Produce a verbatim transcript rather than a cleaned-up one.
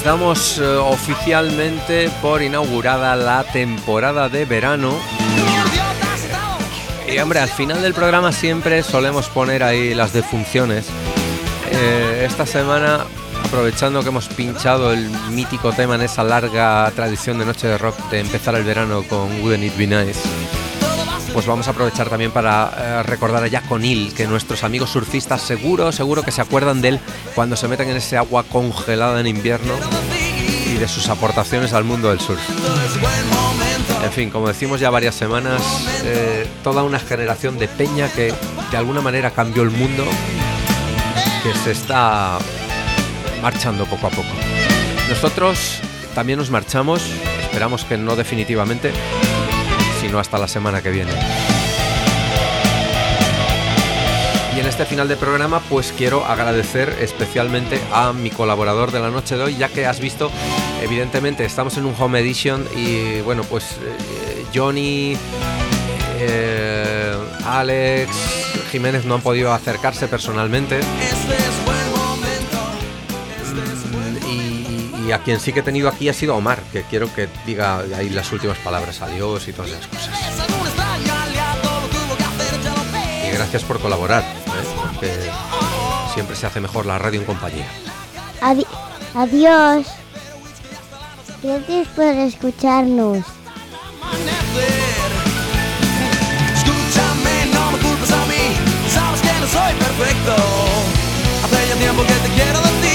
damos eh, oficialmente por inaugurada la temporada de verano. Y hombre, al final del programa siempre solemos poner ahí las defunciones. Eh, esta semana, aprovechando que hemos pinchado el mítico tema en esa larga tradición de Noche de Rock de empezar el verano con Wouldn't It Be Nice, pues vamos a aprovechar también para eh, recordar a Jack O'Neill, que nuestros amigos surfistas seguro, seguro que se acuerdan de él cuando se meten en ese agua congelada en invierno y de sus aportaciones al mundo del surf. En fin, como decimos ya varias semanas, eh, toda una generación de peña que de alguna manera cambió el mundo, que se está marchando poco a poco. Nosotros también nos marchamos, esperamos que no definitivamente, sino hasta la semana que viene. Y en este final de programa pues quiero agradecer especialmente a mi colaborador de la noche de hoy, ya que has visto, evidentemente estamos en un home edition y bueno, pues eh, Johnny, eh, Alex, Jiménez no han podido acercarse personalmente. Y a quien sí que he tenido aquí ha sido Omar, que quiero que diga ahí las últimas palabras, adiós y todas esas cosas. Y gracias por colaborar, ¿eh? Porque siempre se hace mejor la radio en compañía. Adi- adiós. Gracias por escucharnos. Escúchame, no me culpes a mí, sabes que no soy perfecto. Hace ya tiempo que te quiero decir.